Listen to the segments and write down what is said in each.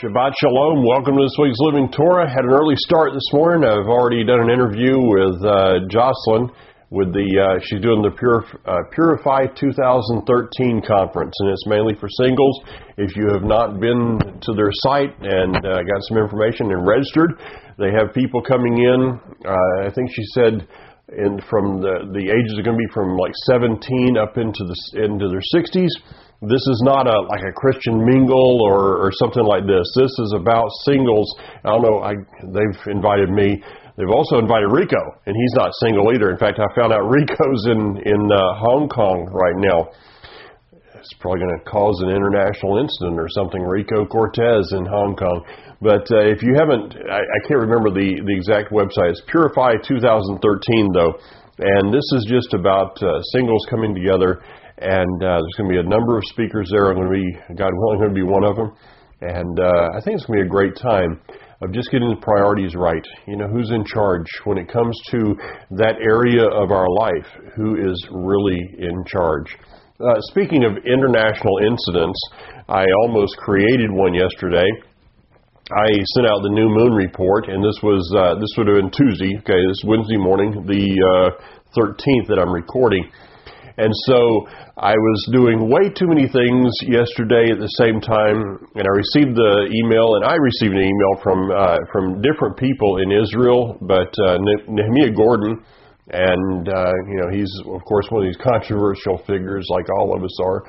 Shabbat Shalom. Welcome to this week's Living Torah. Had an early start this morning. I've already done an interview with Jocelyn with she's doing the Purify 2013 conference, and it's mainly for singles. If you have not been to their site and got some information and registered, they have people coming in. I think she said from the ages are going to be from like 17 up into their 60s. This is not like a Christian mingle or something like this. This is about singles. I don't know, they've invited me. They've also invited Rico, and he's not single either. In fact, I found out Rico's in Hong Kong right now. It's probably going to cause an international incident or something, Rico Cortez in Hong Kong. But if you haven't, I can't remember the exact website. It's Purify 2013, though. And this is just about singles coming together. And there's going to be a number of speakers there. I'm going to be, God willing, going to be one of them. And I think it's going to be a great time of just getting the priorities right. You know, who's in charge when it comes to that area of our life? Who is really in charge? Speaking of international incidents, I almost created one yesterday. I sent out the new moon report, and this would have been Tuesday. Okay, this is Wednesday morning, the 13th that I'm recording. And so I was doing way too many things yesterday at the same time, and I received the email, and I received an email from different people in Israel, but Nehemiah Gordon, and he's of course one of these controversial figures like all of us are.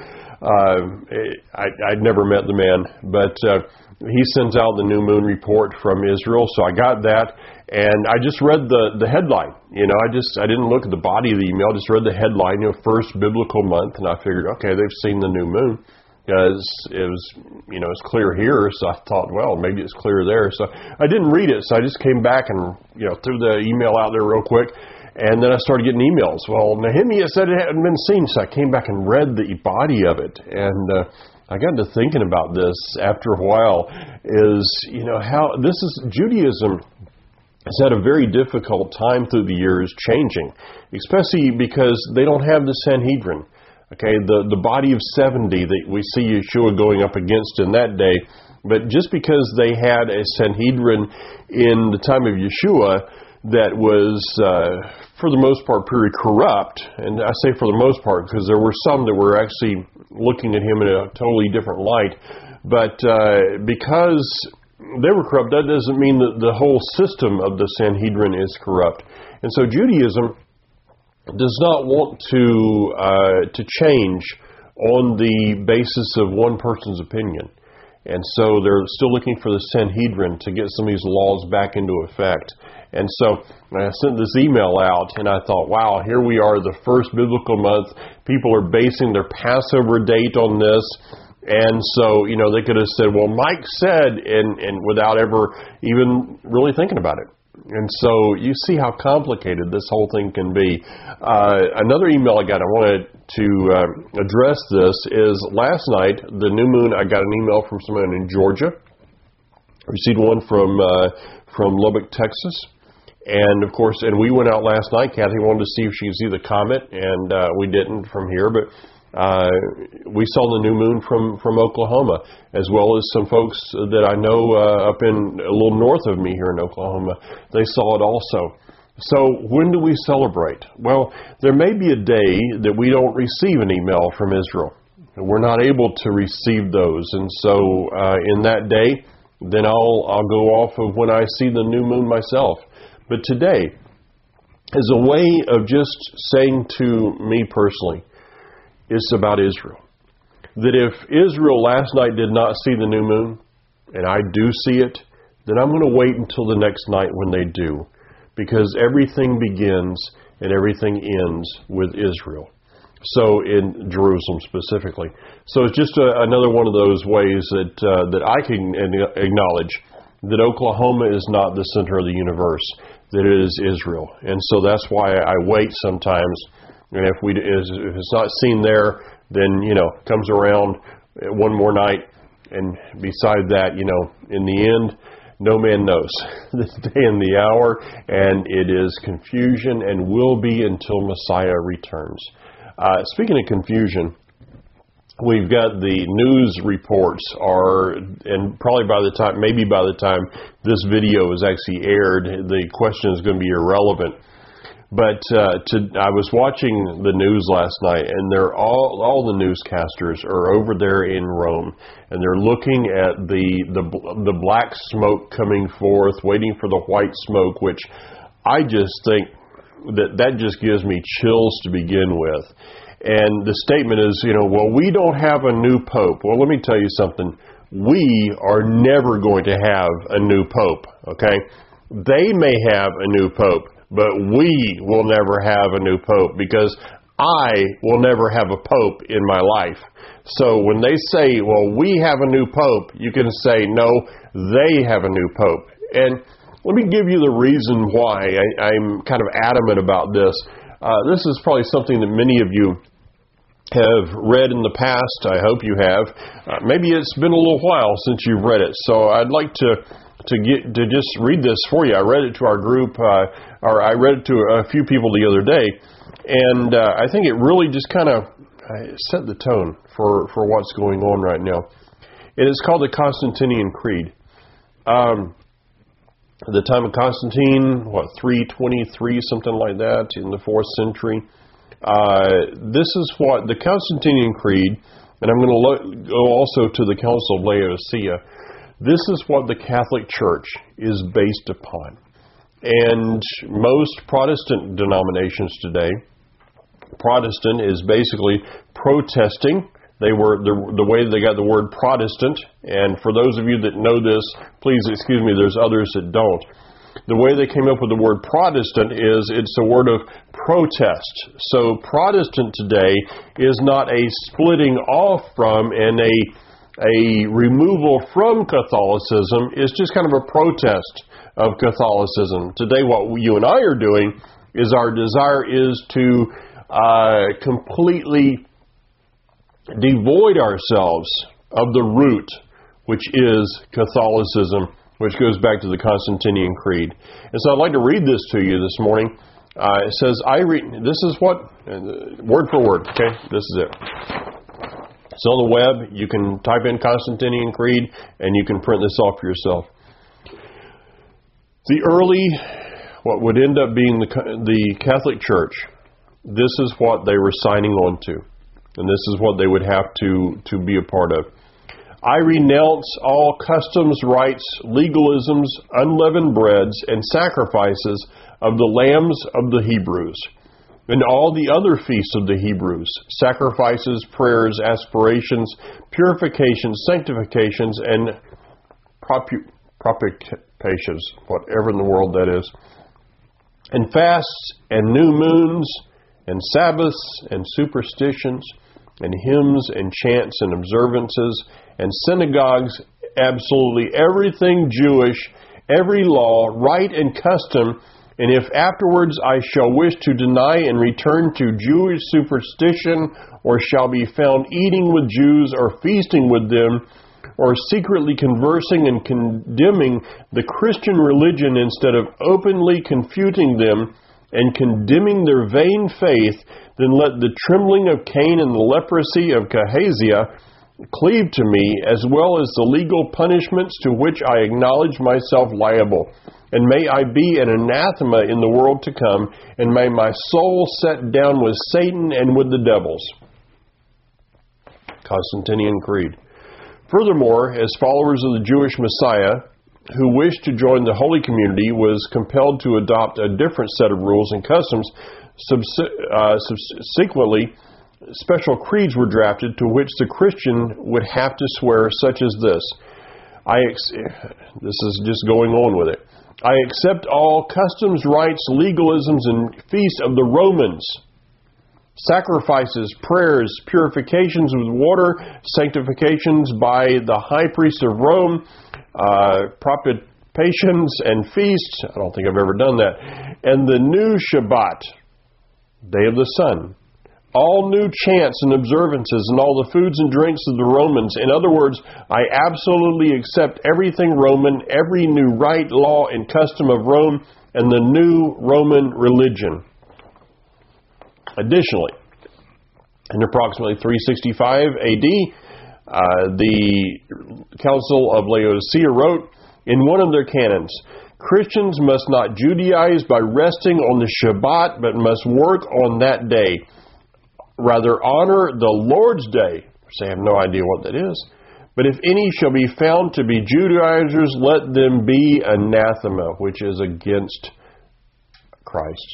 I'd never met the man, but he sends out the new moon report from Israel, so I got that. And I just read the headline. You know, I didn't look at the body of the email. I just read the headline, first biblical month, and I figured, okay, they've seen the new moon because it was, it's clear here. So I thought, well, maybe it's clear there. So I didn't read it. So I just came back and threw the email out there real quick, and then I started getting emails. Well, Nehemiah said it hadn't been seen, so I came back and read the body of it, and I got to thinking about this after a while. How this is Judaism. Has had a very difficult time through the years changing, especially because they don't have the Sanhedrin. Okay, the body of 70 that we see Yeshua going up against in that day, but just because they had a Sanhedrin in the time of Yeshua that was, for the most part, pretty corrupt, and I say for the most part because there were some that were actually looking at him in a totally different light, but because they were corrupt, that doesn't mean that the whole system of the Sanhedrin is corrupt. And so Judaism does not want to change on the basis of one person's opinion. And so they're still looking for the Sanhedrin to get some of these laws back into effect. And so I sent this email out, and I thought, wow, here we are, the first biblical month. People are basing their Passover date on this. And so, they could have said, well, Mike said, and without ever even really thinking about it. And so you see how complicated this whole thing can be. Another email I got, I wanted to address this, is last night, the new moon, I got an email from someone in Georgia. I received one from Lubbock, Texas. And of course, and we went out last night. Kathy wanted to see if she could see the comet, and we didn't from here, but we saw the new moon from Oklahoma, as well as some folks that I know up in a little north of me here in Oklahoma. They saw it also. So when do we celebrate? Well, there may be a day that we don't receive an email from Israel. We're not able to receive those. And so in that day, then I'll go off of when I see the new moon myself. But today is a way of just saying to me personally, it's about Israel. That if Israel last night did not see the new moon, and I do see it, then I'm going to wait until the next night when they do. Because everything begins and everything ends with Israel. So in Jerusalem specifically. So it's just another one of those ways that I can acknowledge that Oklahoma is not the center of the universe, that it is Israel. And so that's why I wait sometimes. And if it's not seen there, then, comes around one more night. And beside that, in the end, no man knows the day and the hour. And it is confusion and will be until Messiah returns. Speaking of confusion, we've got the news reports and probably maybe by the time this video is actually aired, the question is going to be irrelevant. But I was watching the news last night, and they're all the newscasters are over there in Rome, and they're looking at the black smoke coming forth, waiting for the white smoke, which I just think that just gives me chills to begin with. And the statement is, well, we don't have a new pope. Well, let me tell you something. We are never going to have a new pope, okay? They may have a new pope, but we will never have a new pope, because I will never have a pope in my life. So when they say, well, we have a new pope, you can say, no, they have a new pope. And let me give you the reason why I'm kind of adamant about this. This is probably something that many of you have read in the past. I hope you have. Maybe it's been a little while since you've read it, so I'd like to just read this for you. I read it to our group, or I read it to a few people the other day, and I think it really just kind of set the tone for what's going on right now. It is called the Constantinian Creed. At the time of Constantine, 323, something like that, in the 4th century. This is what the Constantinian Creed, and I'm going to go also to the Council of Laodicea. This is what the Catholic Church is based upon. And most Protestant denominations today, Protestant is basically protesting. They were the way they got the word Protestant, and for those of you that know this, please excuse me, there's others that don't. The way they came up with the word Protestant is it's a word of protest. So Protestant today is not a splitting off from and a removal from Catholicism. It's just kind of a protest of Catholicism. Today what you and I are doing is our desire is to completely devoid ourselves of the root, which is Catholicism, which goes back to the Constantinian Creed. And so I'd like to read this to you this morning. It says, this is what, word for word, okay? This is it. It's on the web. You can type in Constantinian Creed, and you can print this off for yourself. The early, what would end up being the Catholic Church, this is what they were signing on to. And this is what they would have to be a part of. I renounce all customs, rites, legalisms, unleavened breads, and sacrifices of the lambs of the Hebrews, and all the other feasts of the Hebrews, sacrifices, prayers, aspirations, purifications, sanctifications, and propitiations, whatever in the world that is, and fasts, and new moons, and Sabbaths, and superstitions, and hymns, and chants, and observances, and synagogues, absolutely everything Jewish, every law, rite, and custom, and if afterwards I shall wish to deny and return to Jewish superstition, or shall be found eating with Jews, or feasting with them, or secretly conversing and condemning the Christian religion instead of openly confuting them and condemning their vain faith, then let the trembling of Cain and the leprosy of Gehazi cleave to me, as well as the legal punishments to which I acknowledge myself liable. And may I be an anathema in the world to come, and may my soul set down with Satan and with the devils. Constantinian Creed. Furthermore, as followers of the Jewish Messiah, who wished to join the Holy Community, was compelled to adopt a different set of rules and customs. Subsequently, special creeds were drafted to which the Christian would have to swear, such as this. This is just going on with it. I accept all customs, rites, legalisms, and feasts of the Romans, sacrifices, prayers, purifications with water, sanctifications by the high priest of Rome, propitiations and feasts. I don't think I've ever done that. And the new Shabbat, Day of the Sun. All new chants and observances and all the foods and drinks of the Romans. In other words, I absolutely accept everything Roman, every new rite, law, and custom of Rome, and the new Roman religion. Additionally, In approximately 365 AD, the Council of Laodicea wrote in one of their canons, Christians must not Judaize by resting on the Shabbat, but must work on that day. Rather honor the Lord's day. Which I have no idea what that is. But if any shall be found to be Judaizers, let them be anathema, which is against Christ.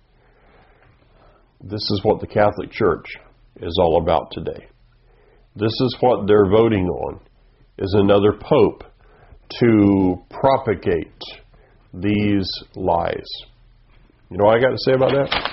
This is what the Catholic Church is all about today. This is what they're voting on, is another pope to propagate these lies. You know what I got to say about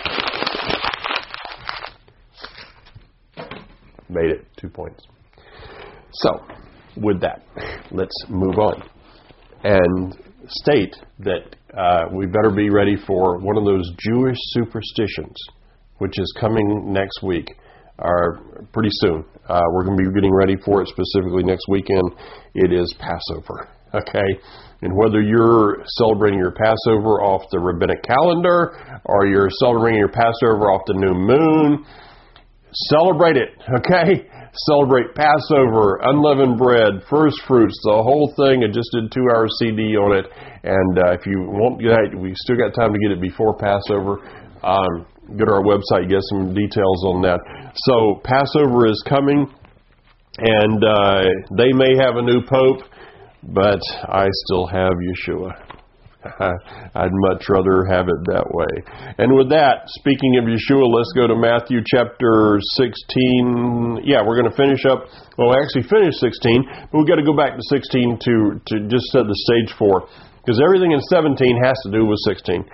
that? Made it 2 points. So, with that, let's move on and state that we better be ready for one of those Jewish superstitions, which is coming next week, or pretty soon. We're going to be getting ready for it specifically next weekend. It is Passover, okay? And whether you're celebrating your Passover off the rabbinic calendar or you're celebrating your Passover off the new moon, celebrate it, okay? Celebrate Passover, unleavened bread, first fruits, the whole thing. I just did a 2-hour CD on it. And if you won't get it, we still got time to get it before Passover. Go to our website, get some details on that. So Passover is coming, and they may have a new pope, but I still have Yeshua. I'd much rather have it that way. And with that, speaking of Yeshua, let's go to Matthew chapter 16. Yeah, we're going to finish up. Well, we actually finished 16, but we've got to go back to 16 to just set the stage for, because everything in 17 has to do with 16.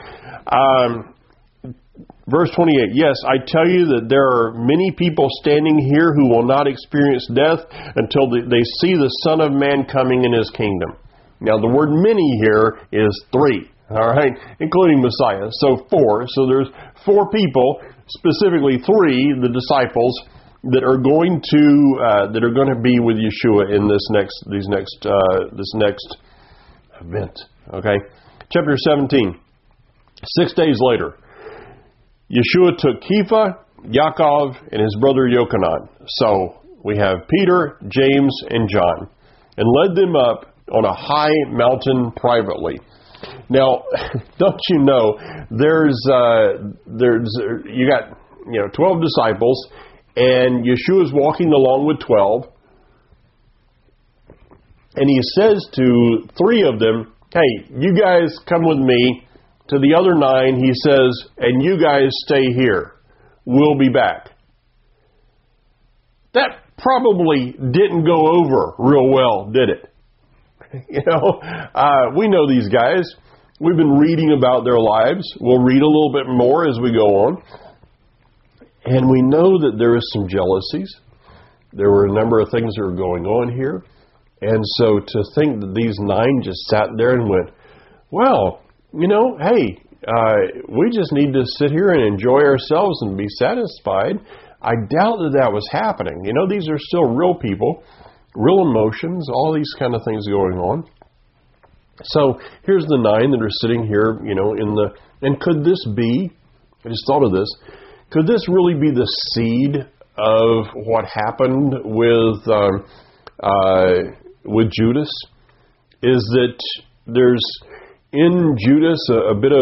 Verse 28, yes, I tell you that there are many people standing here who will not experience death until they see the Son of Man coming in His kingdom. Now, the word many here is 3, all right, including Messiah. So 4. So there's 4 people, specifically 3, the disciples, that are going to be with Yeshua in this next event. Okay, chapter 17. 6 days later, Yeshua took Kepha, Yaakov, and his brother Yochanan. So we have Peter, James, and John, and led them up on a high mountain privately. Now, don't you know, you got 12 disciples, and Yeshua is walking along with 12, and He says to 3 of them, hey, you guys come with me. To the other 9, He says, and you guys stay here. We'll be back. That probably didn't go over real well, did it? We know these guys. We've been reading about their lives. We'll read a little bit more as we go on. And we know that there is some jealousies. There were a number of things that were going on here. And so to think that these 9 just sat there and went, well, hey, we just need to sit here and enjoy ourselves and be satisfied. I doubt that was happening. These are still real people, real emotions, all these kind of things going on. So here's the 9 that are sitting here, and could this be, I just thought of this, could this really be the seed of what happened with Judas? Is that there's in Judas a bit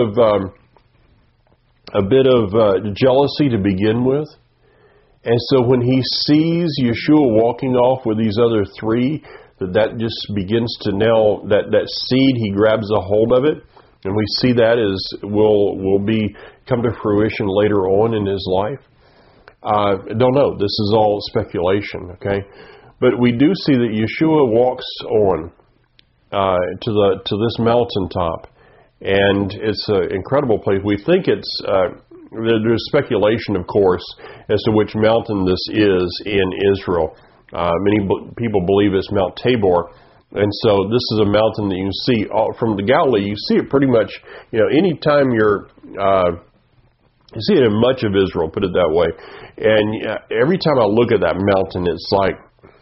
of jealousy to begin with, and so when he sees Yeshua walking off with these other 3, that just begins to now that seed, he grabs a hold of it, and we see that will come to fruition later on in his life. I don't know. This is all speculation, okay? But we do see that Yeshua walks on to this mountaintop, and it's an incredible place. We think it's there's speculation, of course, as to which mountain this is in Israel. Many people believe it's Mount Tabor, and so this is a mountain that you can see from the Galilee. You see it pretty much, anytime you see it in much of Israel, put it that way. And every time I look at that mountain, it's like,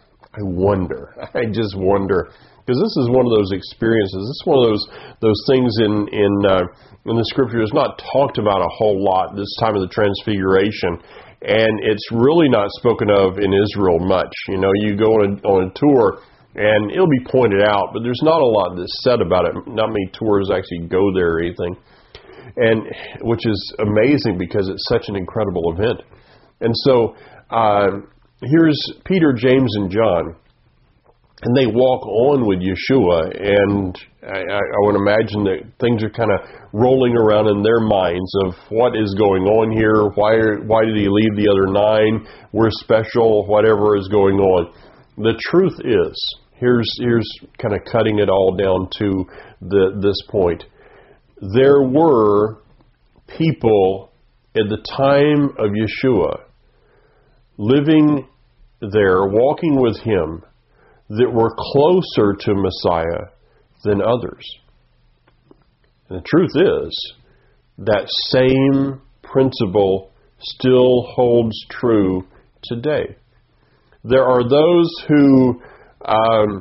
I just wonder, because this is one of those experiences. This is one of those things in the Scripture that's not talked about a whole lot this time of the Transfiguration. and it's really not spoken of in Israel much. You know, you go on a tour, and it'll be pointed out, but there's not a lot that's said about it. Not many tours actually go there or anything, and which is amazing because it's such an incredible event. And so here's Peter, James, and John, and they walk on with Yeshua, and I would imagine that things are kind of rolling around in their minds of what is going on here, why did he leave the other 9, we're special, whatever is going on. The truth is, here's kind of cutting it all down to this point. There were people at the time of Yeshua living there, walking with him, that were closer to Messiah than others. And the truth is, that same principle still holds true today. There are those who are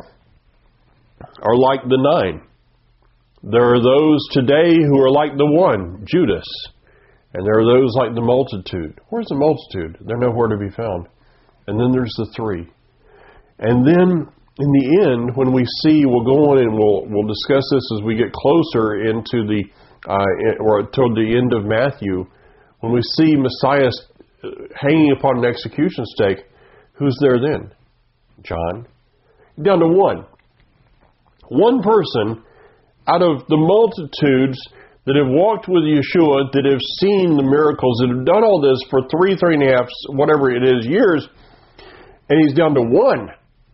like the 9. There are those today who are like the 1, Judas. And there are those like the multitude. Where's the multitude? They're nowhere to be found. And then there's the 3. And then, in the end, when we see, we'll go on and we'll discuss this as we get closer into or toward the end of Matthew. When we see Messiah hanging upon an execution stake, who's there then? John. Down to 1. One person out of the multitudes that have walked with Yeshua, that have seen the miracles, that have done all this for 3.5, whatever it is, years, and he's down to 1.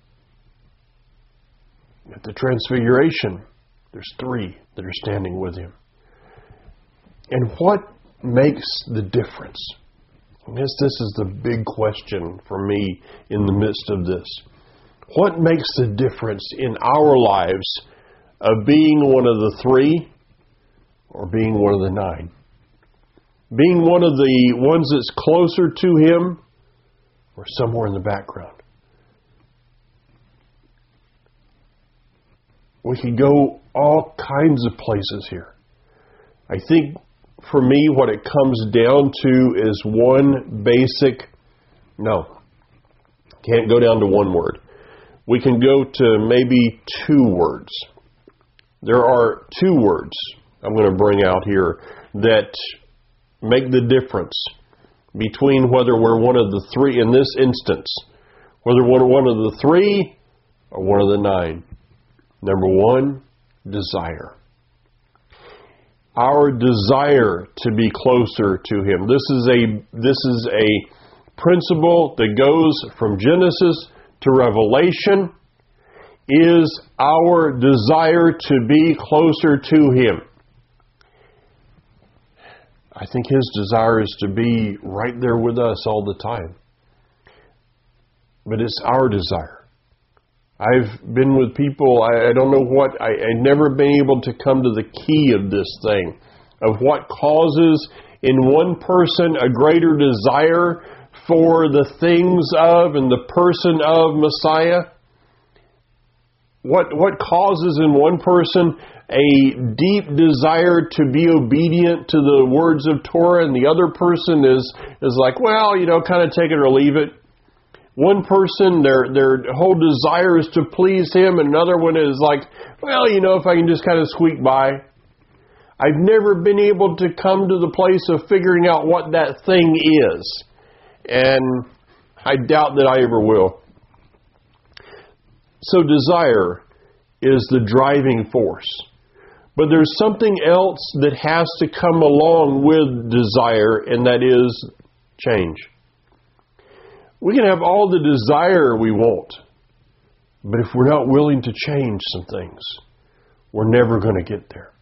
At the Transfiguration, there's 3 that are standing with him. And what makes the difference? I guess this is the big question for me in the midst of this. What makes the difference in our lives of being one of the 3 or being one of the 9? Being one of the ones that's closer to him or somewhere in the background? We can go all kinds of places here. I think for me what it comes down to is one basic, can't go down to one word. We can go to maybe 2 words. There are 2 words I'm going to bring out here that make the difference between whether we're one of the 3, in this instance, whether we're one of the 3 or one of the 9. Number 1, desire. Our desire to be closer to him. This is a principle that goes from Genesis to Revelation, is our desire to be closer to him. I think his desire is to be right there with us all the time. But it's our desire. I've been with people, I don't know what, I've never been able to come to the key of this thing, of what causes in one person a greater desire for the things of and the person of Messiah. What causes in one person a deep desire to be obedient to the words of Torah, and the other person is like, well, kind of take it or leave it. One person, their whole desire is to please him, and another one is like, well, if I can just kind of squeak by. I've never been able to come to the place of figuring out what that thing is, and I doubt that I ever will. So desire is the driving force. But there's something else that has to come along with desire, and that is change. We can have all the desire we want, but if we're not willing to change some things, we're never going to get there.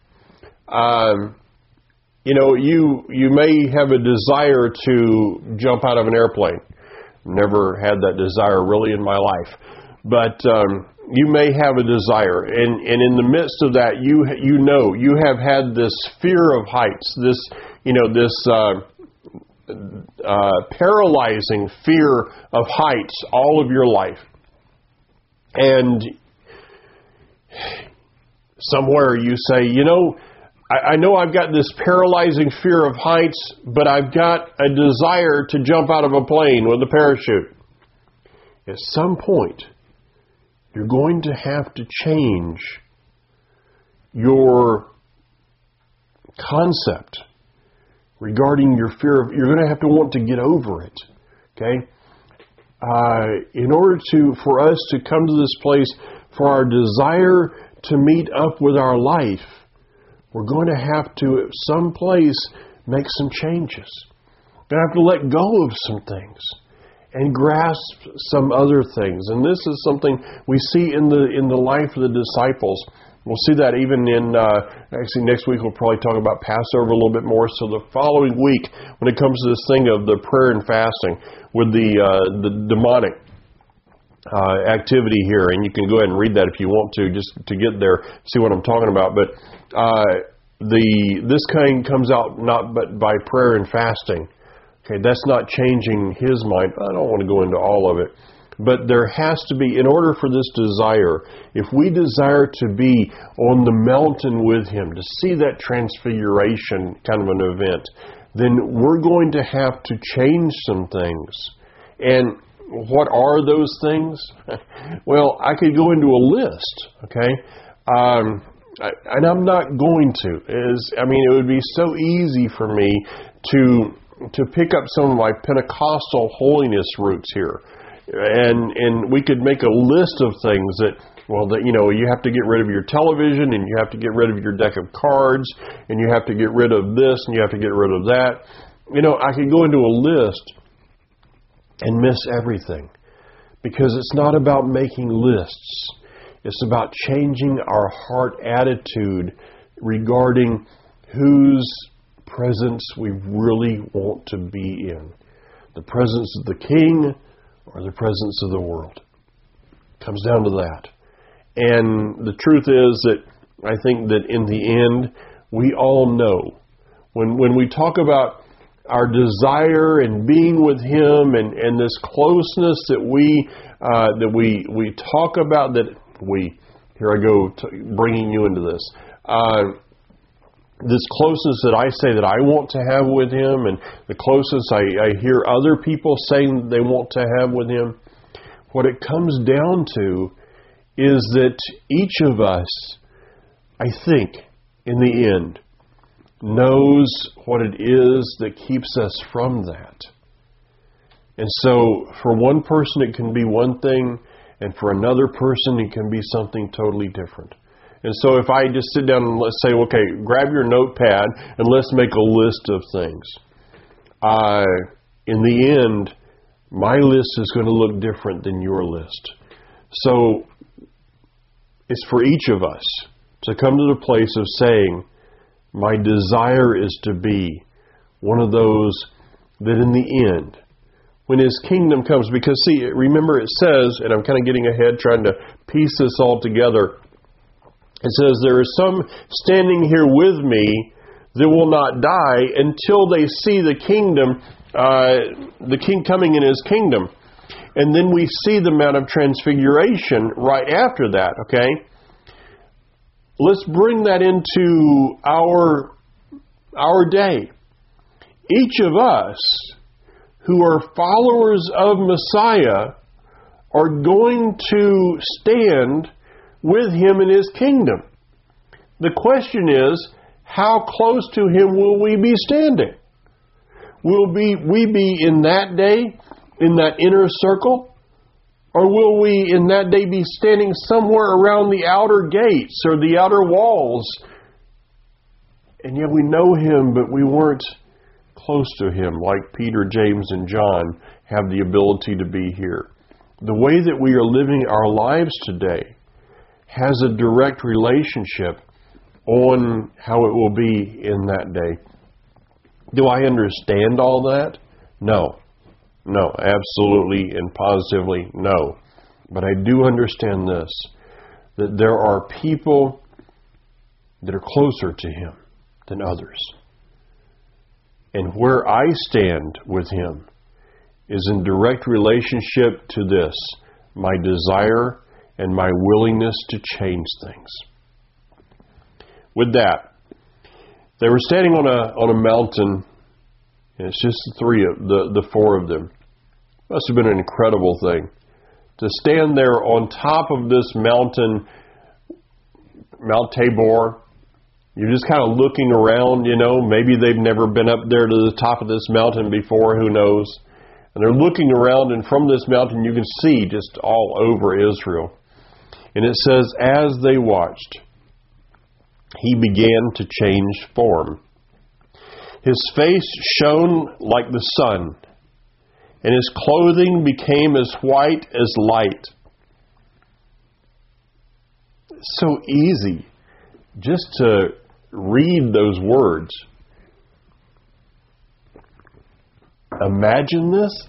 You may have a desire to jump out of an airplane. Never had that desire really in my life, but you may have a desire, and in the midst of that, you have had this fear of heights, this paralyzing fear of heights all of your life. And somewhere you say, I know I've got this paralyzing fear of heights, but I've got a desire to jump out of a plane with a parachute. At some point, you're going to have to change your concept regarding your fear of, you're going to have to want to get over it. Okay? In order for us to come to this place, for our desire to meet up with our life, we're going to have to, at some place, make some changes. We're going to have to let go of some things and grasp some other things. And this is something we see in the life of the disciples. We'll see that even in, actually next week we'll probably talk about Passover a little bit more. So the following week, when it comes to this thing of the prayer and fasting with the demonic activity here, and you can go ahead and read that if you want to, just to get there, see what I'm talking about. But this kind comes out not but by prayer and fasting. Okay, that's not changing his mind. I don't want to go into all of it. But there has to be, in order for this desire, if we desire to be on the mountain with him, to see that transfiguration kind of an event, then we're going to have to change some things. And what are those things? Well, I could go into a list, okay? And I'm not going to. It would be so easy for me to pick up some of my Pentecostal holiness roots here. And we could make a list of things that you have to get rid of your television, and you have to get rid of your deck of cards, and you have to get rid of this, and you have to get rid of that. I could go into a list and miss everything, because it's not about making lists. It's about changing our heart attitude regarding whose presence we really want to be in. The presence of the King or the presence of the world. It comes down to that. And the truth is that I think that in the end, we all know when we talk about our desire and being with him and this closeness that we talk about, here I go bringing you into this. This closeness that I say that I want to have with him, and the closeness I hear other people saying they want to have with him, what it comes down to is that each of us, I think, in the end, knows what it is that keeps us from that. And so, for one person it can be one thing, and for another person it can be something totally different. And so if I just sit down and let's say, okay, grab your notepad and let's make a list of things. In the end, my list is going to look different than your list. So it's for each of us to come to the place of saying, my desire is to be one of those that in the end, when his kingdom comes, because see, remember it says, and I'm kind of getting ahead trying to piece this all together, it says, there is some standing here with me that will not die until they see the kingdom, the King coming in his kingdom. And then we see the Mount of Transfiguration right after that, okay? Let's bring that into our day. Each of us who are followers of Messiah are going to stand with him in his kingdom. The question is, how close to him will we be standing? Will we be in that day, in that inner circle? Or will we in that day be standing somewhere around the outer gates or the outer walls? And yet we know him, but we weren't close to him like Peter, James, and John have the ability to be here. The way that we are living our lives today has a direct relationship on how it will be in that day. Do I understand all that? No. No, absolutely and positively no. But I do understand this, that there are people that are closer to him than others. And where I stand with him is in direct relationship to this, my desire and my willingness to change things. With that, They were standing on a mountain, and it's just the four of them. Must have been an incredible thing to stand there on top of this mountain, Mount Tabor. You're just kind of looking around, maybe they've never been up there to the top of this mountain before, who knows. And they're looking around, and from this mountain you can see just all over Israel. And it says, as they watched, he began to change form. His face shone like the sun, and his clothing became as white as light. It's so easy just to read those words. Imagine this?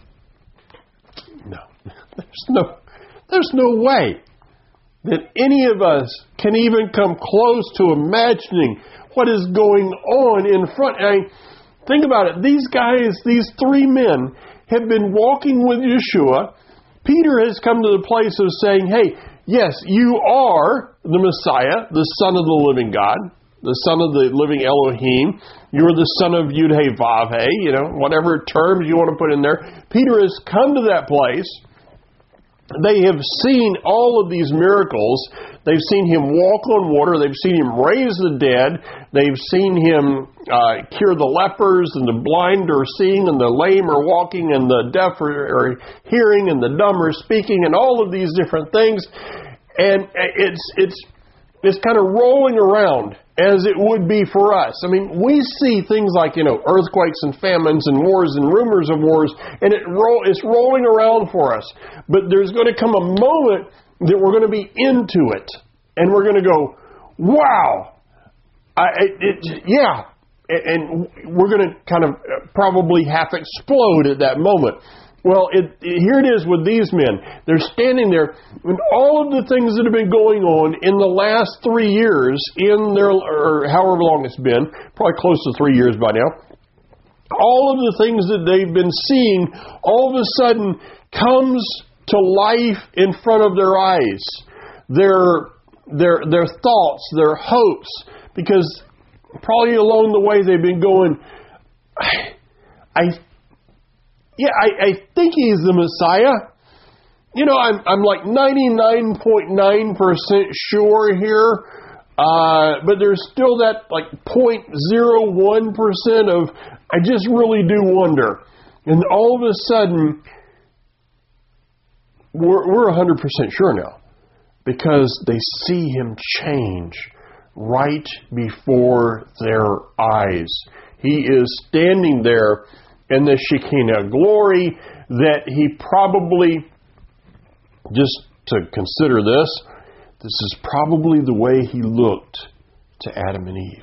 No. There's no way that any of us can even come close to imagining what is going on in front. Think about it. These guys, these three men, have been walking with Yeshua. Peter has come to the place of saying, hey, yes, you are the Messiah, the Son of the living God, the Son of the living Elohim. You're the Son of Yud-Heh-Vav-Heh, whatever terms you want to put in there. Peter has come to that place. They have seen all of these miracles. They've seen him walk on water. They've seen him raise the dead. They've seen him cure the lepers, and the blind are seeing, and the lame are walking, and the deaf are hearing, and the dumb are speaking, and all of these different things. And it's kind of rolling around as it would be for us. I mean, we see things like, earthquakes and famines and wars and rumors of wars, and it's rolling around for us. But there's going to come a moment that we're going to be into it, and we're going to go, wow, and we're going to kind of probably half explode at that moment. Well, here it is with these men. They're standing there, and all of the things that have been going on in the last 3 years, or however long it's been, probably close to 3 years by now, all of the things that they've been seeing, all of a sudden comes to life in front of their eyes. Their thoughts, their hopes, because probably along the way they've been going, I think he's the Messiah. I'm like 99.9% sure here. But there's still that like 0.01% of, I just really do wonder. And all of a sudden, we're 100% sure now. Because they see him change right before their eyes. He is standing there in the Shekinah glory that he probably, just to consider this is probably the way he looked to Adam and Eve.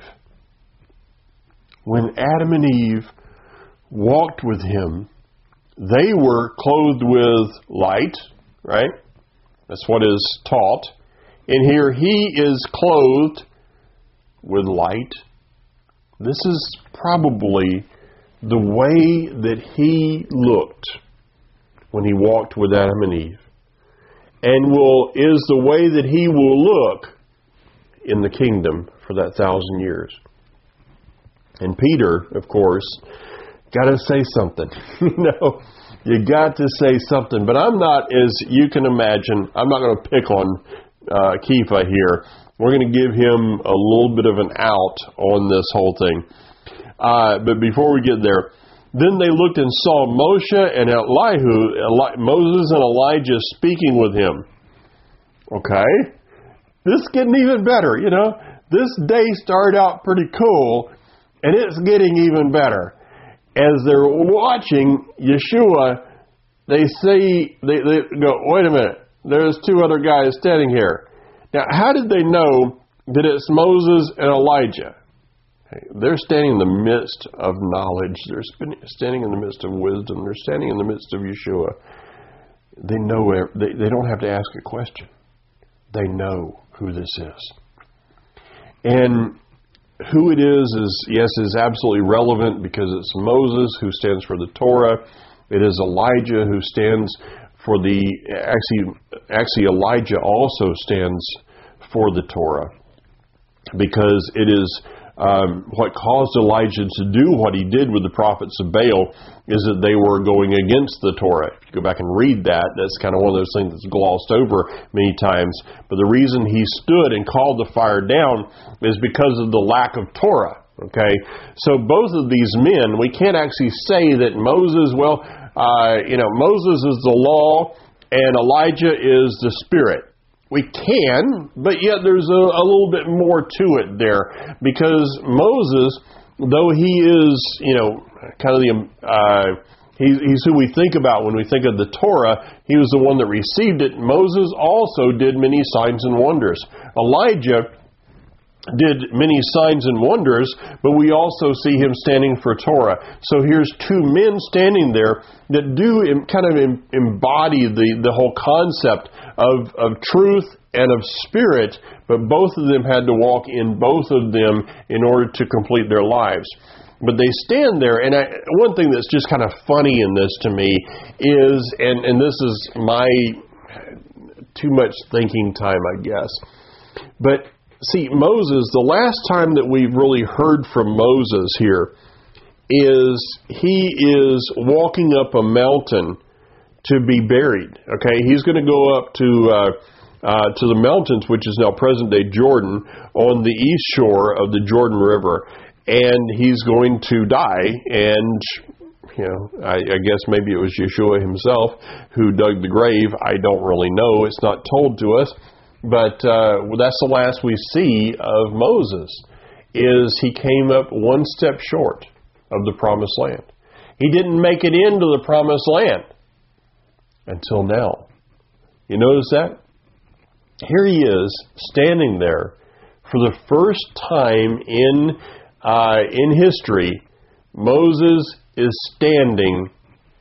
When Adam and Eve walked with him, they were clothed with light, right? That's what is taught. And here he is clothed with light. This is probably the way that he looked when he walked with Adam and Eve, and is the way that he will look in the kingdom for that 1,000 years. And Peter, of course, got to say something. You got to say something. But I'm not, as you can imagine, I'm not going to pick on Kepha here. We're going to give him a little bit of an out on this whole thing. But before we get there, then they looked and saw Moses and Elijah speaking with him. Okay? This is getting even better, This day started out pretty cool, and it's getting even better. As they're watching Yeshua, they go, wait a minute, there's two other guys standing here. Now, how did they know that it's Moses and Elijah? They're standing in the midst of knowledge. They're standing in the midst of wisdom. They're standing in the midst of Yeshua. They know. They don't have to ask a question. They know who this is. And who it is absolutely relevant, because it's Moses who stands for the Torah. It is Elijah who stands for actually Elijah also stands for the Torah, because it is what caused Elijah to do what he did with the prophets of Baal is that they were going against the Torah. If you go back and read that, that's kind of one of those things that's glossed over many times. But the reason he stood and called the fire down is because of the lack of Torah. Okay, so both of these men, we can't actually say that Moses, Moses is the law and Elijah is the Spirit. We can, but yet there's a little bit more to it there, because Moses, though he is, kind of he's who we think about when we think of the Torah. He was the one that received it. Moses also did many signs and wonders. Elijah did many signs and wonders, but we also see him standing for Torah. So here's two men standing there that do kind of embody the whole concept of truth and of spirit, but both of them had to walk in both of them in order to complete their lives. But they stand there, and one thing that's just kind of funny in this to me is, and this is my too much thinking time, I guess, but see, Moses, the last time that we've really heard from Moses here is he is walking up a mountain to be buried. Okay, he's going to go up to the mountains, which is now present-day Jordan, on the east shore of the Jordan River, and he's going to die. And I guess maybe it was Yeshua himself who dug the grave. I don't really know. It's not told to us. But that's the last we see of Moses, is he came up one step short of the promised land. He didn't make it into the promised land until now. You notice that? Here he is, standing there for the first time in history. Moses is standing.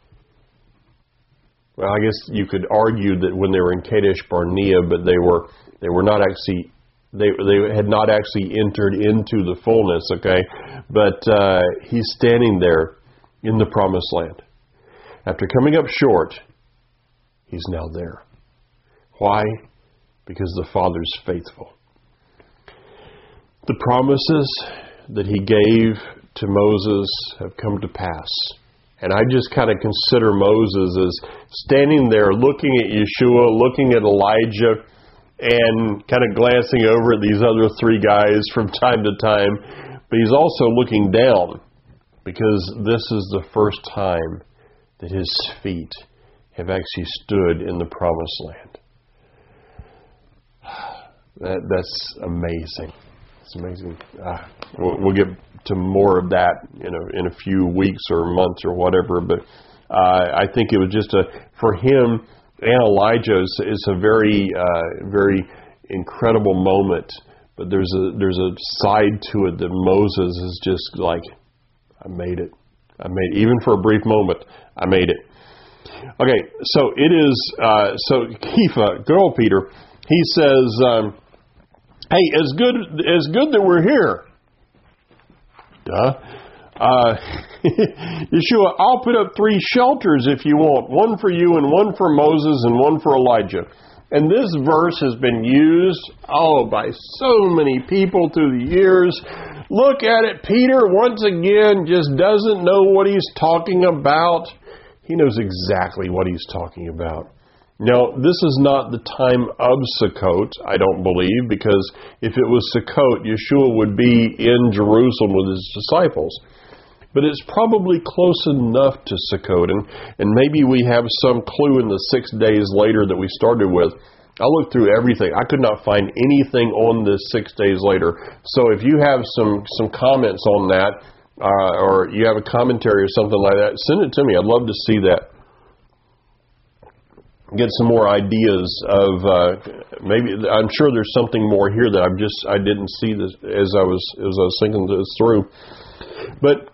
Well, I guess you could argue that when they were in Kadesh Barnea, but they were not actually, they had not actually entered into the fullness, okay? But he's standing there in the promised land. After coming up short, he's now there. Why? Because the Father's faithful. The promises that he gave to Moses have come to pass. And I just kind of consider Moses as standing there looking at Yeshua, looking at Elijah, and kind of glancing over at these other three guys from time to time. But he's also looking down, because this is the first time that his feet have actually stood in the promised land. That's amazing. It's amazing. We'll get to more of that, in a few weeks or months or whatever. But I think it was just for him and Elijah, it's a very, very incredible moment. But there's a side to it that Moses is just like, I made it. Even for a brief moment, I made it. Okay, so it is. So Kepha, girl Peter, he says, hey, it's good that we're here. Duh. Yeshua, I'll put up 3 shelters if you want. One for you and one for Moses and one for Elijah. And this verse has been used, by so many people through the years. Look at it. Peter, once again, just doesn't know what he's talking about. He knows exactly what he's talking about. Now, this is not the time of Sukkot, I don't believe, because if it was Sukkot, Yeshua would be in Jerusalem with his disciples. But it's probably close enough to Sukkot, and maybe we have some clue in the 6 days later that we started with. I looked through everything. I could not find anything on this 6 days later. So if you have some comments on that, or you have a commentary or something like that, send it to me. I'd love to see that. Get some more ideas of maybe. I'm sure there's something more here that I didn't see this as I was thinking this through. But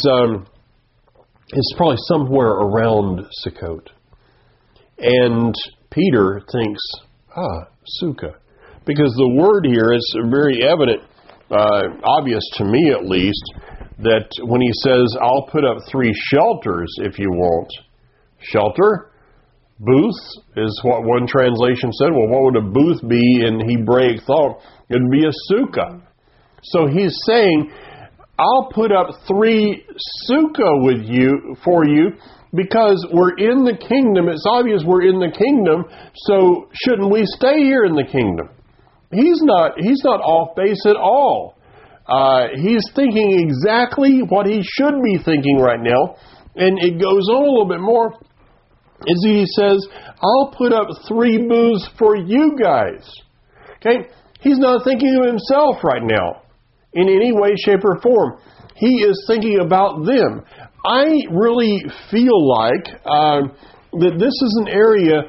it's probably somewhere around Sukkot, and Peter thinks, Sukkah, because the word here is very evident, obvious to me at least, that when he says, "I'll put up 3 shelters if you want," shelter. Booth is what one translation said. Well, what would a booth be in Hebraic thought? It would be a sukkah. So he's saying, I'll put up 3 sukkah for you because we're in the kingdom. It's obvious we're in the kingdom, so shouldn't we stay here in the kingdom? He's not off base at all. He's thinking exactly what he should be thinking right now. And it goes on a little bit more. As he says, I'll put up 3 booths for you guys. Okay? He's not thinking of himself right now in any way, shape, or form. He is thinking about them. I really feel like that this is an area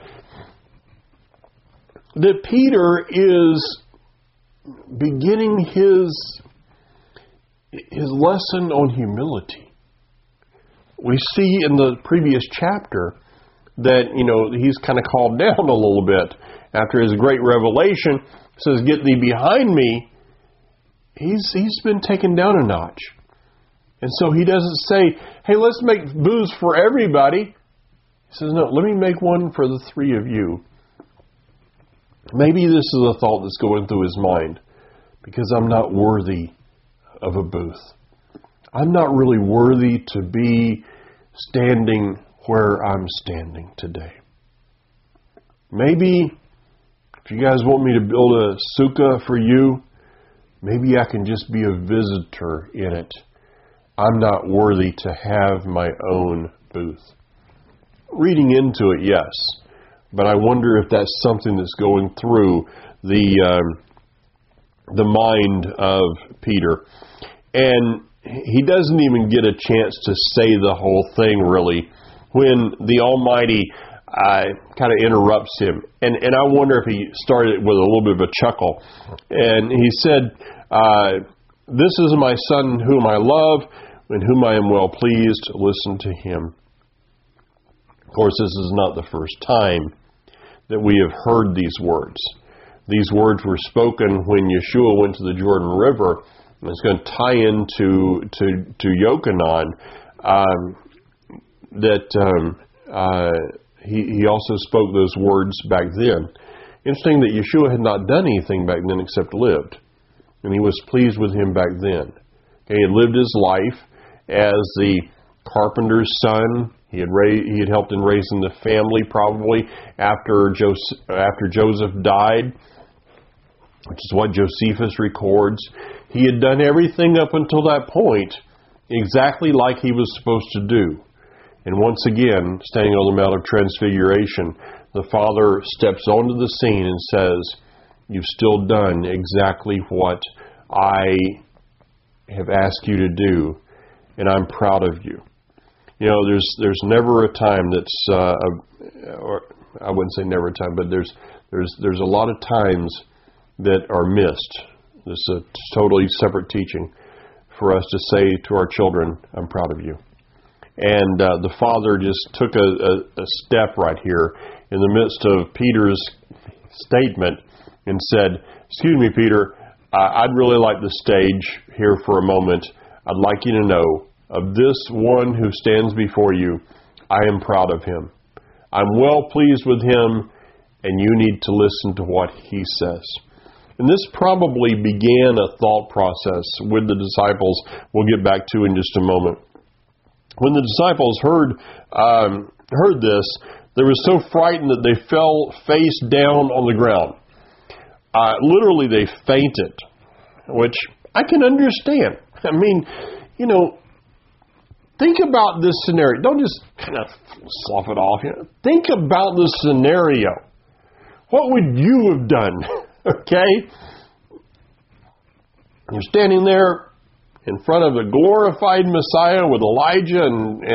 that Peter is beginning his lesson on humility. We see in the previous chapter that, he's kind of called down a little bit. After his great revelation, says, get thee behind me. He's been taken down a notch. And so he doesn't say, hey, let's make booths for everybody. He says, no, let me make one for the 3 of you. Maybe this is a thought that's going through his mind. Because I'm not worthy of a booth. I'm not really worthy to be standing where I'm standing today. Maybe if you guys want me to build a sukkah for you, maybe I can just be a visitor in it. I'm not worthy to have my own booth. Reading into it, yes. But I wonder if that's something that's going through the mind of Peter. And he doesn't even get a chance to say the whole thing, really, when the Almighty kind of interrupts him. And I wonder if he started with a little bit of a chuckle. And he said, this is my son whom I love, in whom I am well pleased. Listen to him. Of course, this is not the first time that we have heard these words. These words were spoken when Yeshua went to the Jordan River. And it's going to tie into Yochanan. He also spoke those words back then. Interesting that Yeshua had not done anything back then except lived. And he was pleased with him back then. Okay, he had lived his life as the carpenter's son. He had helped in raising the family probably after Joseph died, which is what Josephus records. He had done everything up until that point exactly like he was supposed to do. And once again, standing on the Mount of Transfiguration, the Father steps onto the scene and says, you've still done exactly what I have asked you to do, and I'm proud of you. There's never a time that's, or I wouldn't say never a time, but there's a lot of times that are missed. This is a totally separate teaching for us to say to our children, I'm proud of you. And the Father just took a step right here in the midst of Peter's statement and said, excuse me, Peter, I'd really like the stage here for a moment. I'd like you to know of this one who stands before you, I am proud of him. I'm well pleased with him, and you need to listen to what he says. And this probably began a thought process with the disciples we'll get back to in just a moment. When the disciples heard this, they were so frightened that they fell face down on the ground. Literally, they fainted, which I can understand. I mean, think about this scenario. Don't just kind of slough it off. Think about this scenario. What would you have done? Okay? You're standing there in front of the glorified Messiah with Elijah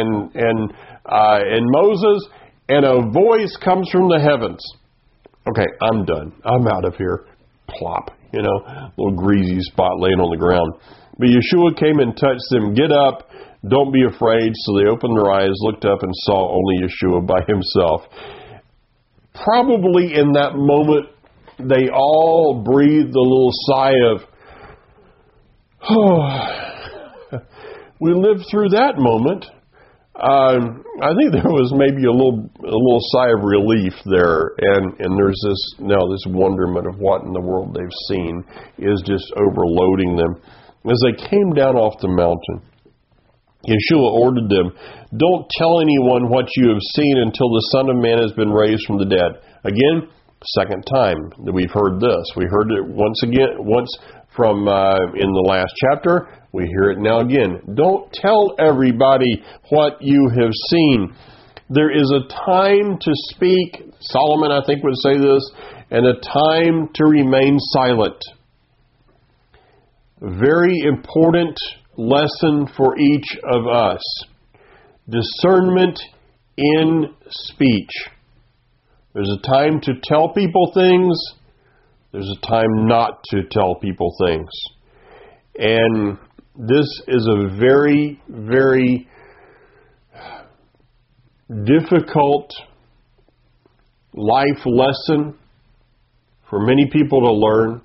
and Moses, and a voice comes from the heavens. Okay, I'm done. I'm out of here. Plop. Little greasy spot laying on the ground. But Yeshua came and touched them. Get up. Don't be afraid. So they opened their eyes, looked up, and saw only Yeshua by himself. Probably in that moment, they all breathed a little sigh of, oh, we lived through that moment. I think there was maybe a little sigh of relief there, and there's this wonderment of what in the world they've seen is just overloading them. As they came down off the mountain, Yeshua ordered them, "Don't tell anyone what you have seen until the Son of Man has been raised from the dead." Again, second time that we've heard this. We heard it once from in the last chapter. We hear it now again. Don't tell everybody what you have seen. There is a time to speak, Solomon I think would say this, and a time to remain silent. Very important lesson for each of us. Discernment in speech. There's a time to tell people things. There's a time not to tell people things. And this is a very, very difficult life lesson for many people to learn.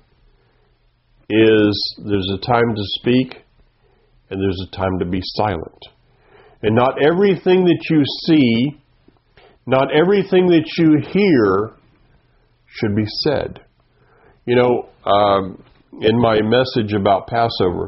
Is there's a time to speak and there's a time to be silent. And not everything that you see, not everything that you hear should be said. You know, in my message about Passover,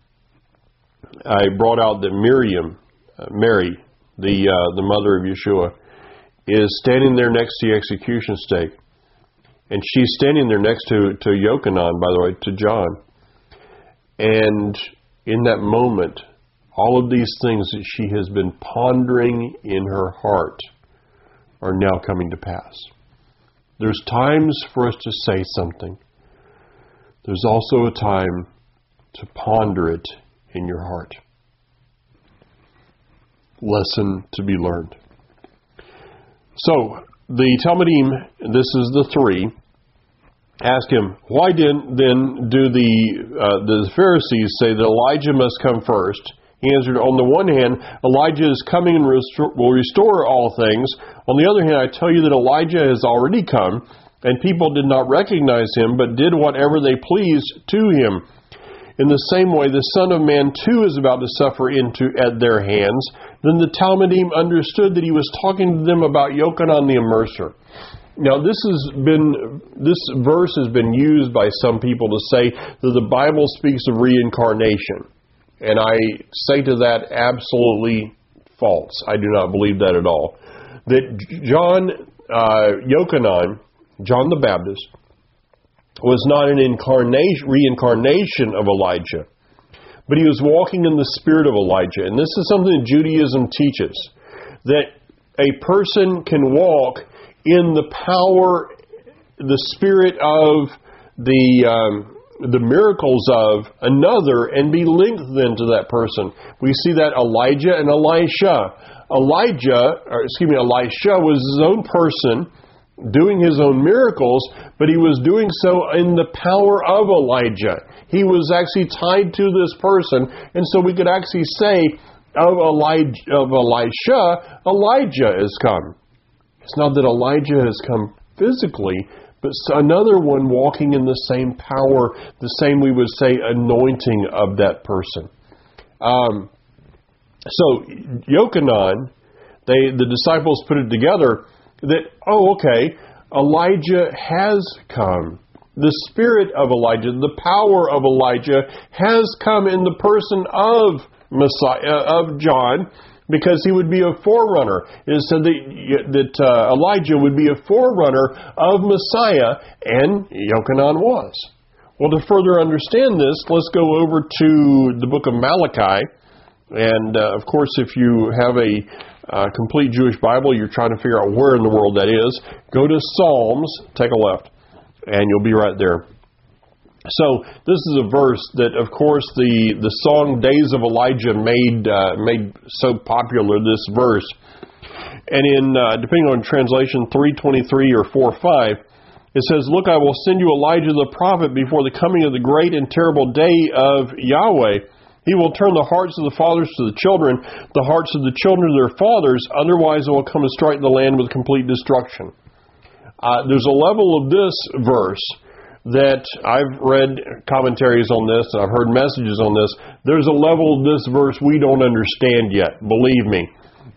I brought out that Mary, the mother of Yeshua, is standing there next to the execution stake. And she's standing there next to Yochanan, by the way, to John. And in that moment, all of these things that she has been pondering in her heart are now coming to pass. There's times for us to say something. There's also a time to ponder it in your heart. Lesson to be learned. So, the Talmudim, this is the three, ask him, why then do the Pharisees say that Elijah must come first? He answered, on the one hand, Elijah is coming and will restore all things. On the other hand, I tell you that Elijah has already come, and people did not recognize him, but did whatever they pleased to him. In the same way, the Son of Man too is about to suffer at their hands. Then the Talmudim understood that he was talking to them about Yochanan the Immerser. Now, this verse has been used by some people to say that the Bible speaks of reincarnation. And I say to that, absolutely false. I do not believe that at all. That Yochanan, John the Baptist, was not an reincarnation of Elijah, but he was walking in the spirit of Elijah. And this is something that Judaism teaches, that a person can walk in the power, the spirit of the miracles of another and be linked then to that person. We see that Elijah and Elisha. Elisha was his own person doing his own miracles, but he was doing so in the power of Elijah. He was actually tied to this person, and so we could actually say of Elisha, Elijah has come. It's not that Elijah has come physically, but another one walking in the same power, the same, we would say, anointing of that person. So, Yochanan, the disciples put it together that, Elijah has come. The spirit of Elijah, the power of Elijah has come in the person of Messiah, of John, because he would be a forerunner. It is said that Elijah would be a forerunner of Messiah, and Yochanan was. Well, to further understand this, let's go over to the book of Malachi. And, of course, if you have a complete Jewish Bible, you're trying to figure out where in the world that is, go to Psalms, take a left, and you'll be right there. So this is a verse that, of course, the song Days of Elijah made so popular, this verse. And in, depending on translation, 3:23 or 4:5, it says, "Look, I will send you Elijah the prophet before the coming of the great and terrible day of Yahweh. He will turn the hearts of the fathers to the children, the hearts of the children to their fathers, otherwise it will come and strike the land with complete destruction." There's a level of this verse that I've read commentaries on this, and I've heard messages on this. There's a level of this verse we don't understand yet, believe me.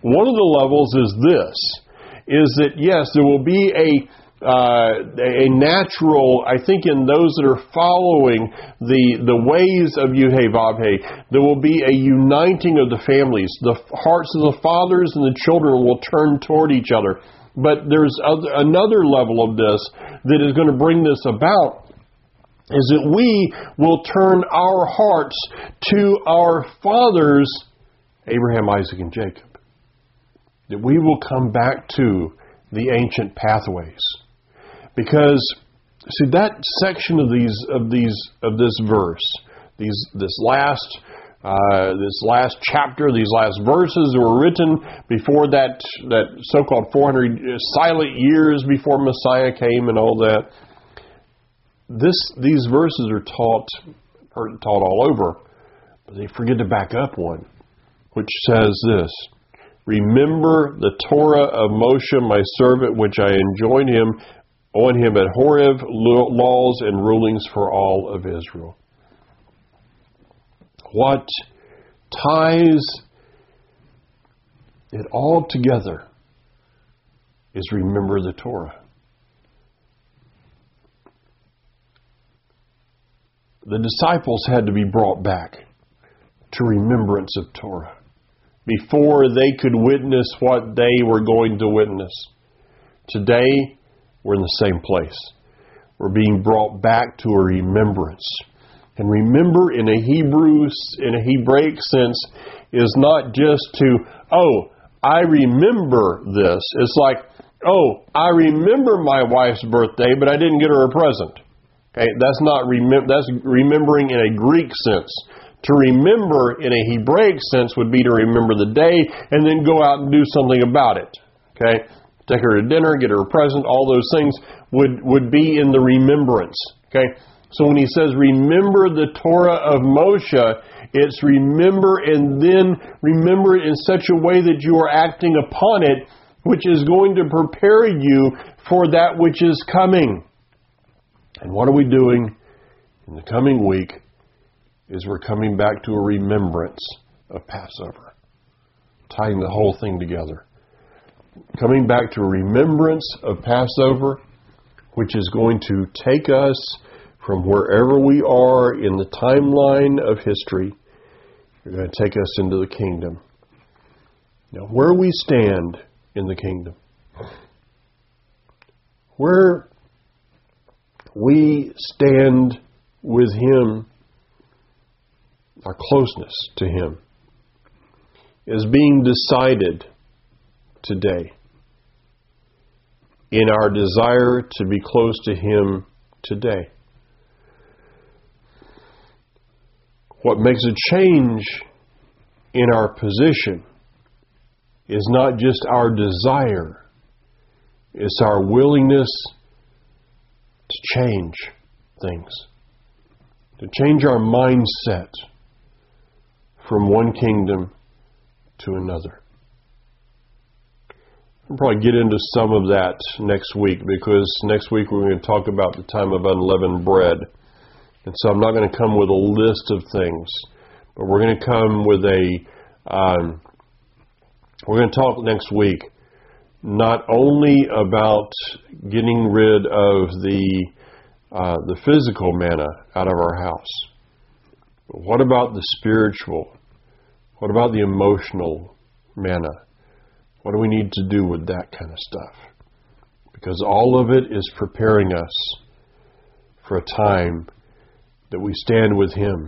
One of the levels is this, is that yes, there will be a natural, I think in those that are following the ways of Yud-Heh-Vav-Heh, there will be a uniting of the families. The hearts of the fathers and the children will turn toward each other. But there's another level of this that is going to bring this about, is that we will turn our hearts to our fathers, Abraham, Isaac, and Jacob. That we will come back to the ancient pathways. Because, see, that section of this verse, this last chapter, these last verses that were written before that so-called 400 silent years before Messiah came and all that. These verses are taught all over, but they forget to back up one, which says this: remember the Torah of Moshe, my servant, which I enjoined on him at Horeb, laws and rulings for all of Israel. What ties it all together is remember the Torah. The disciples had to be brought back to remembrance of Torah before they could witness what they were going to witness. Today, we're in the same place. We're being brought back to a remembrance. And remember in a Hebraic sense is not just to, oh, I remember this. It's like, oh, I remember my wife's birthday, but I didn't get her a present. Okay, that's remembering in a Greek sense. To remember in a Hebraic sense would be to remember the day and then go out and do something about it. Okay, take her to dinner, get her a present, all those things would be in the remembrance. Okay, so when he says remember the Torah of Moshe, it's remember and then remember it in such a way that you are acting upon it, which is going to prepare you for that which is coming. And what are we doing in the coming week is we're coming back to a remembrance of Passover, tying the whole thing together. Coming back to a remembrance of Passover, which is going to take us from wherever we are in the timeline of history. You're going to take us into the kingdom. Now, where we stand in the kingdom, where we stand with Him, our closeness to Him, is being decided today in our desire to be close to Him today. What makes a change in our position is not just our desire, it's our willingness to change things, to change our mindset from one kingdom to another. We'll probably get into some of that next week, because next week we're going to talk about the time of unleavened bread. And so I'm not going to come with a list of things, but we're going to come with we're going to talk next week not only about getting rid of the physical manna out of our house, but what about the spiritual? What about the emotional manna? What do we need to do with that kind of stuff? Because all of it is preparing us for a time that we stand with Him,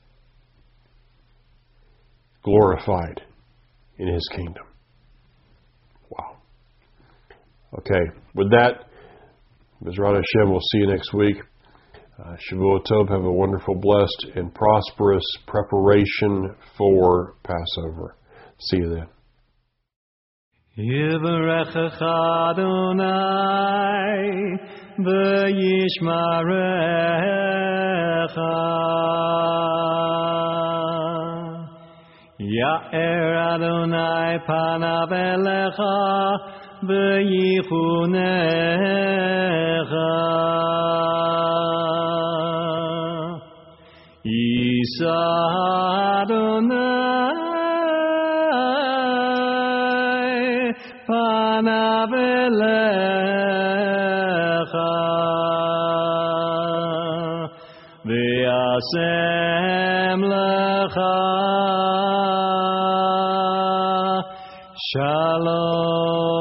glorified in His kingdom. Wow. Okay, with that, Bezrat Hashem, we'll see you next week. Shavua Tov, have a wonderful, blessed, and prosperous preparation for Passover. See you then. Yivarechecha Adonai v'yishmarecha Ya'er Adonai panav elecha v'yichunecha Yisa Adonai panav elecha v'yasem lecha Shalom.